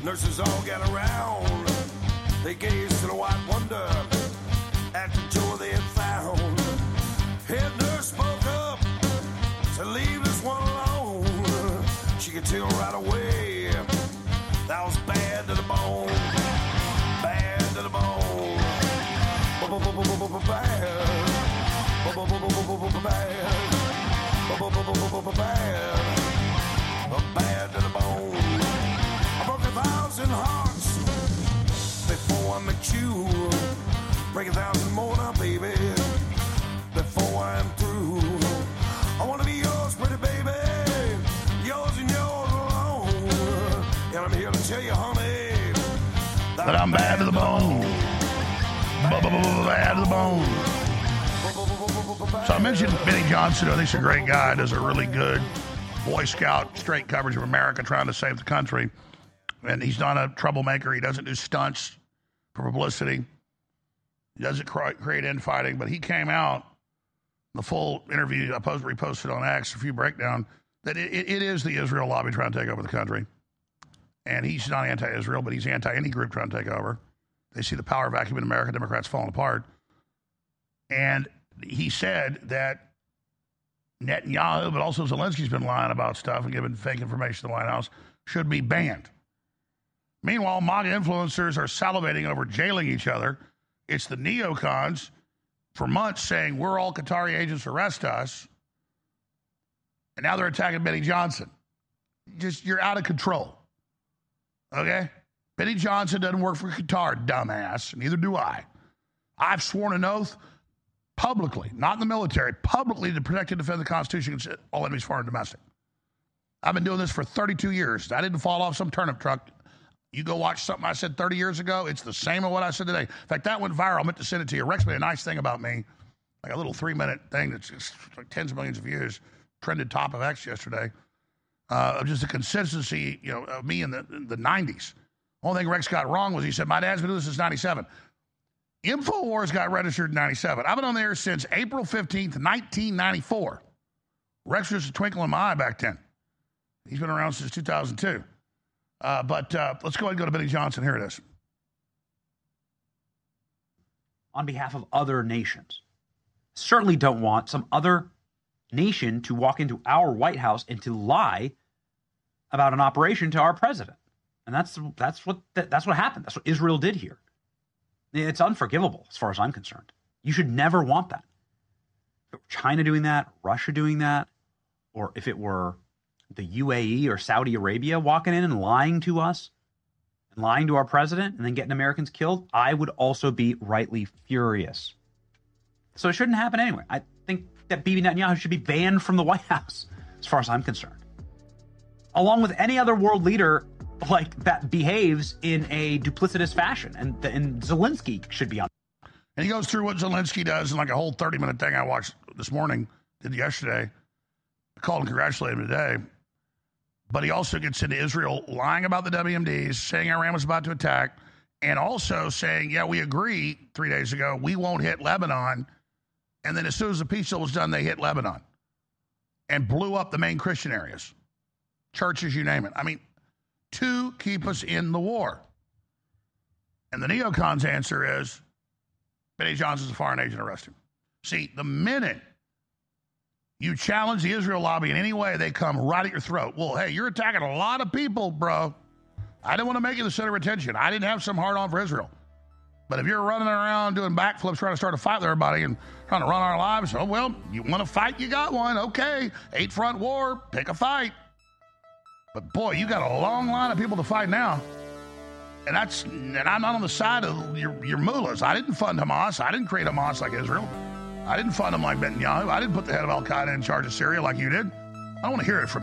Nurses all got around. They gazed to the white wonder at the joy they had found. Head nurse spoke up to leave this one alone. She could tell right away that was bad to the bone. Bad to the bone. Bad. Bad to the bone. I broke 1,000 hearts before I met you. Break 1,000 more now, baby, before I'm through. I want to be yours, pretty baby, yours and yours alone. And I'm here to tell you, honey, that I'm bad to the bone. Bad to the bone. So I mentioned Benny Johnson, who I think's a great guy, does a really good Boy Scout straight coverage of America trying to save the country. And he's not a troublemaker. He doesn't do stunts for publicity. He doesn't create infighting. But he came out, the full interview, I reposted on X, a few breakdown, that it is the Israel lobby trying to take over the country. And he's not anti-Israel, but he's anti any group trying to take over. They see the power vacuum in America, Democrats falling apart. And he said that Netanyahu, but also Zelensky's been lying about stuff and giving fake information to the White House, should be banned. Meanwhile, MAGA influencers are salivating over jailing each other. It's the neocons for months saying, we're all Qatari agents, arrest us. And now they're attacking Benny Johnson. You're out of control. Okay? Benny Johnson doesn't work for Qatar, dumbass. Neither do I. I've sworn an oath publicly, not in the military, publicly to protect and defend the Constitution against all enemies, foreign and domestic. I've been doing this for 32 years. I didn't fall off some turnip truck. You go watch something I said 30 years ago, it's the same as what I said today. In fact, that went viral. I meant to send it to you. Rex made a nice thing about me, like a little 3-minute thing that's just like tens of millions of views, trended top of X yesterday, of just the consistency, of me in the 90s. Only thing Rex got wrong was he said, my dad's been doing this since 97. InfoWars got registered in 97. I've been on there since April 15th, 1994. Rex was a twinkle in my eye back then. He's been around since 2002. But let's go ahead and go to Benny Johnson. Here it is. On behalf of other nations. Certainly don't want some other nation to walk into our White House and to lie about an operation to our president. And that's what happened. That's what Israel did here. It's unforgivable as far as I'm concerned. You should never want that. If it were China doing that, Russia doing that, or if it were the UAE or Saudi Arabia walking in and lying to us, and lying to our president, and then getting Americans killed, I would also be rightly furious. So it shouldn't happen anyway. I think that Bibi Netanyahu should be banned from the White House, as far as I'm concerned. Along with any other world leader like that behaves in a duplicitous fashion, and Zelensky should be on. And he goes through what Zelensky does in like a whole 30-minute thing I watched this morning, did yesterday. I called and congratulated him today. But he also gets into Israel lying about the WMDs, saying Iran was about to attack, and also saying, yeah, we agree 3 days ago, we won't hit Lebanon. And then as soon as the peace deal was done, they hit Lebanon and blew up the main Christian areas, churches, you name it. I mean, to keep us in the war. And the neocons' answer is, Benny Johnson's a foreign agent, arrest him. See, the minute you challenge the Israel lobby in any way, they come right at your throat. Well, hey, you're attacking a lot of people, bro. I didn't want to make you the center of attention. I didn't have some hard-on for Israel. But if you're running around doing backflips trying to start a fight with everybody and trying to run our lives, oh, well, you want to fight, you got one. Okay, 8-front war, pick a fight. But, boy, you got a long line of people to fight now. And I'm not on the side of your mullahs. I didn't fund Hamas. I didn't create Hamas like Israel. I didn't fund them like Netanyahu. I didn't put the head of Al-Qaeda in charge of Syria like you did. I don't want to hear it from